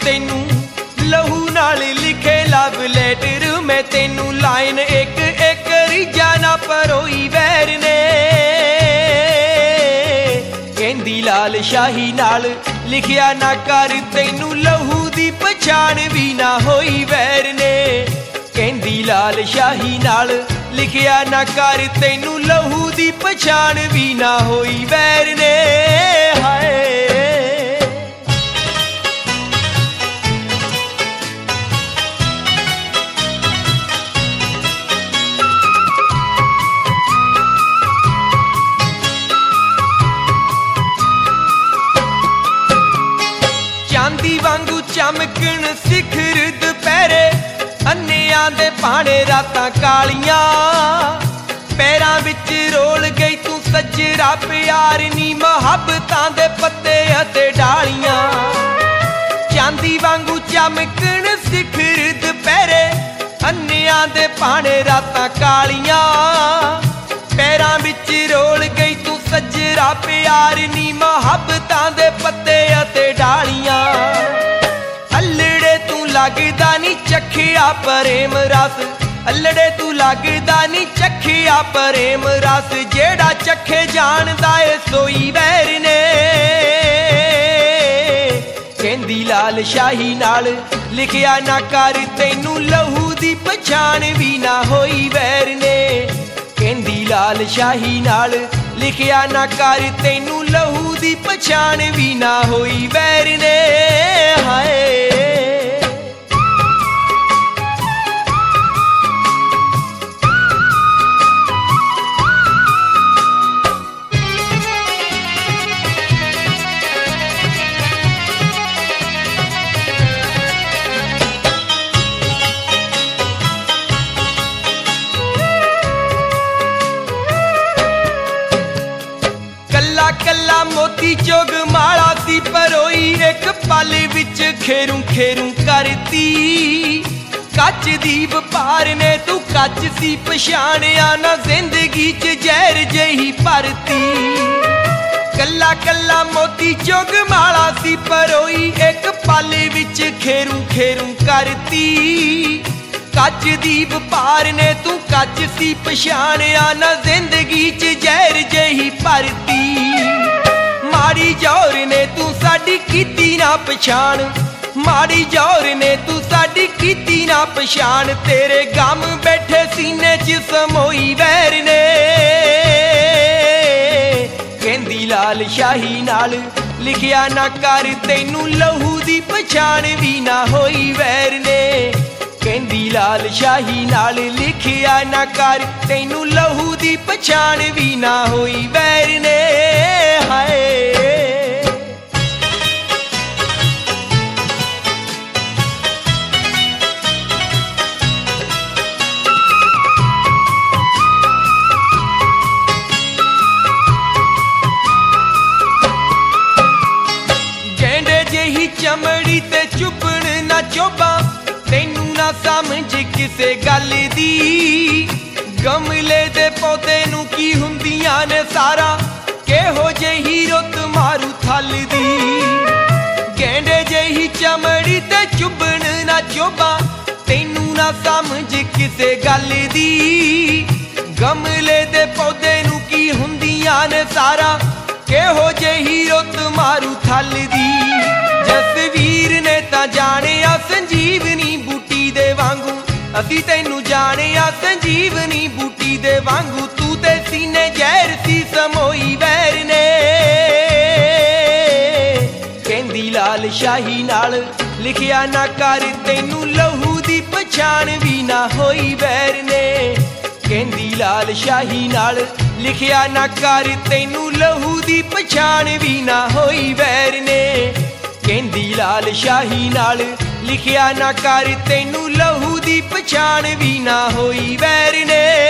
ਤੈਨੂੰ ਲਹੂ ਨਾਲ ਲਿਖੇ ਲਵ ਲੈਟਰ ਮੈਂ ਤੈਨੂੰ ਲਾਈਨ ਇੱਕ ਇੱਕ ਰੀਝਾਂ ਨਾ ਪਰੋਈ ਵੈਰ ਨੇ ਕਹਿੰਦੀ ਲਾਲ ਸ਼ਾਹੀ ਨਾਲ ਲਿਖਿਆ ਨਾ ਕਰ ਤੈਨੂੰ ਲਹੂ ਦੀ ਪਛਾਣ ਵੀ ਨਾ ਹੋਈ ਵੈਰ ਨੇ ਕਹਿੰਦੀ ਲਾਲ ਸ਼ਾਹੀ ਨਾਲ ਲਿਖਿਆ ਨਾ ਕਰ ਤੈਨੂੰ ਲਹੂ ਦੀ ਪਛਾਣ ਵੀ ਨਾ ਹੋਈ ਵੈਰ ਨੇ ਹਾਏ ਚਾਂਦੀ ਵਾਂਗੂ ਚਮਕਣ ਸਿਖਰ ਦੁਪਹਿਰੇ ਅੰਨਿਆਂ ਦੇ ਭਾਣੇ ਰਾਤਾਂ ਕਾਲੀਆਂ ਪੈਰਾਂ ਵਿੱਚ ਰੋਲ ਗਈ ਤੂੰ ਸੱਜਰਾ ਪਿਆਰ ਨੀ ਮੁਹੱਬਤਾਂ ਦੇ ਪੱਤੇ ਅਤੇ ਡਾਲੀਆਂ ਚਾਂਦੀ ਵਾਂਗੂ ਚਮਕਣ ਸਿਖਰ ਦੁਪਹਿਰੇ ਅੰਨਿਆਂ ਦੇ ਭਾਣੇ ਰਾਤਾਂ ਕਾਲੀਆਂ ਪੈਰਾਂ ਵਿੱਚ ਰੋਲ ਗਈ ਤੂੰ ਸੱਜਰਾ ਪਿਆਰ ਨੀ ਮੁਹੱਬਤਾਂ ਦੇ ਪੱਤੇ ਅਤੇ ਡਾਲੀਆਂ ਅਲੜੇ ਤੂੰ ਲੱਗਦਾ ਨੀ ਚੱਖਿਆ ਪ੍ਰੇਮ ਰਸ ਅਲੜੇ ਤੂੰ ਲੱਗਦਾ ਨੀ ਚੱਖਿਆ ਪ੍ਰੇਮ ਰਸ ਜਿਹੜਾ ਚੱਖੇ ਜਾਣਦਾ ਏ ਸੋਈ ਵੈਰ ਨੇ ਕਹਿੰਦੀ ਲਾਲ ਸ਼ਾਹੀ ਨਾਲ ਲਿਖਿਆ ਨਾ ਕਰ ਤੈਨੂੰ ਲਹੂ ਦੀ ਪਛਾਣ ਵੀ ਨਾ ਹੋਈ ਵੈਰ ਨੇ ਕਹਿੰਦੀ ਲਾਲ ਸ਼ਾਹੀ ਨਾਲ ਲਿਖਿਆ ਨਾ ਕਰ ਤੈਨੂੰ ਲਹੂ ਦੀ ਪਛਾਣ ਵੀ ਨਾ ਹੋਈ ਵੈਰ ਨੇ ਹਾਏ ਕੱਲਾ ਮੋਤੀ ਜੋਗ ਮਾਲਾ ਸੀ ਪਰੋਈ ਇੱਕ ਪਲ ਵਿੱਚ ਖੇਰੂ ਖੇਰੂ ਕਰਤੀ ਕੱਚ ਦੀ ਵਪਾਰ ਨੇ ਤੂੰ ਕੱਚ ਸੀ ਪਛਾਣਿਆ ਨਾ ਜ਼ਿੰਦਗੀ 'ਚ ਜ਼ਹਿਰ ਜਿਹੀ ਭਰਤੀ ਕੱਲਾ ਕੱਲਾ ਮੋਤੀ ਜੋਗ ਮਾਲਾ ਸੀ ਪਰੋਈ ਇੱਕ ਪਲ ਵਿੱਚ ਖੇਰੂ ਖੇਰੂ ਕਰਤੀ ਕੱਚ ਦੀ ਵਪਾਰ ਨੇ ਤੂੰ ਕੱਚ ਸੀ ਪਛਾਣਿਆ ਨਾ ਜ਼ਿੰਦਗੀ 'ਚ ਜ਼ਹਿਰ ਜਿਹੀ ਭਰਤੀ ਮਾੜੀ ਜੌਰ ਨੇ ਤੂੰ ਸਾਡੀ ਕੀਤੀ ਨਾ ਪਛਾਣ ਮਾੜੀ ਜੌਰ ਨੇ ਤੂੰ ਸਾਡੀ ਕੀਤੀ ਨਾ ਪਛਾਣ ਤੇਰੇ ਗਮ ਬੈਠੇ ਸੀਨੇ 'ਚ ਸਮੋਈ ਵੈਰ ਨੇ ਕਹਿੰਦੀ ਲਾਲ ਸ਼ਾਹੀ ਨਾਲ ਲਿਖਿਆ ਨਾ ਕਰ ਤੈਨੂੰ ਲਹੂ ਦੀ ਪਛਾਣ ਵੀ ਨਾ ਹੋਈ ਵੈਰ ਨੇ ਕਹਿੰਦੀ ਲਾਲ ਸ਼ਾਹੀ ਨਾਲ ਲਿਖਿਆ ਨਾ ਕਰ ਤੈਨੂੰ ਲਹੂ ਦੀ ਪਛਾਣ ਵੀ ਨਾ ਹੋਈ ਵੈਰ ਨੇ ਹਾਏ ਗੈਂਡੇ ਜਿਹੀ ਚਮੜੀ ਤੇ ਚੁੱਭਣ ਨਾ ਚੋਬਾ ਤੈਨੂੰ ਨਾ ਸਮਝ ਕਿਸੇ ਗੱਲ ਦੀ ਗਮਲੇ ਦੇ ਪੌਦੇ ਨੂੰ ਕੀ ਹੁੰਦੀਆਂ ਨੇ ਸਾਰਾ ਕਿਹੋ ਜਿਹੀ ਰੁੱਤ ਮਾਰੂ ਥਲ ਦੀ ਗੈਂਡੇ ਜਿਹੀ ਚਮੜੀ ਤੇ ਚੁੱਭਣ ਨਾ ਚੋਬਾ ਤੈਨੂੰ ਨਾ ਸਮਝ ਕਿਸੇ ਗੱਲ ਦੀ ਗਮਲੇ ਦੇ ਪੌਦੇ ਨੂੰ ਕੀ ਹੁੰਦੀਆਂ ਨੇ ਸਾਰਾ ਕਿਹੋ ਜਿਹੀ ਰੁੱਤ ਮਾਰੂ ਥਲ ਦੀ ਜਸਵੀਰ ਨੇ ਤਾਂ ਜਾਣਿਆ ਸੰਜੀਵਨੀ ਬੂਟੀ ਦੇ ਵਾਂਗੂ ਅਸੀਂ ਤੈਨੂੰ ਜਾਣਿਆ ਸੰਜੀਵਨੀ ਬੂਟੀ ਦੇ ਵਾਂਗੂ ਤੂੰ ਤੇ ਸੀਨੇ ਜ਼ਹਿਰ ਸੀ ਸਮੋਈ ਵੈਰ ਨੇ ਕਹਿੰਦੀ ਲਾਲ ਸ਼ਾਹੀ ਨਾਲ ਲਿਖਿਆ ਨਾ ਕਰ ਤੈਨੂੰ ਲਹੂ ਦੀ ਪਛਾਣ ਵੀ ਨਾ ਹੋਈ ਵੈਰ ਨੇ ਕਹਿੰਦੀ ਲਾਲ ਸ਼ਾਹੀ ਨਾਲ ਲਿਖਿਆ ਨਾ ਕਰ ਤੈਨੂੰ ਲਹੂ ਦੀ ਪਛਾਣ ਵੀ ਨਾ ਹੋਈ ਵੈਰ ਨੇ ਕਹਿੰਦੀ ਲਾਲ ਸ਼ਾਹੀ ਨਾਲ ਲਿਖਿਆ ਨਾ ਕਰ ਤੈਨੂੰ ਲਹੂ ਦੀ ਪਛਾਣ ਵੀ ਨਾ ਹੋਈ ਵੈਰ ਨੇ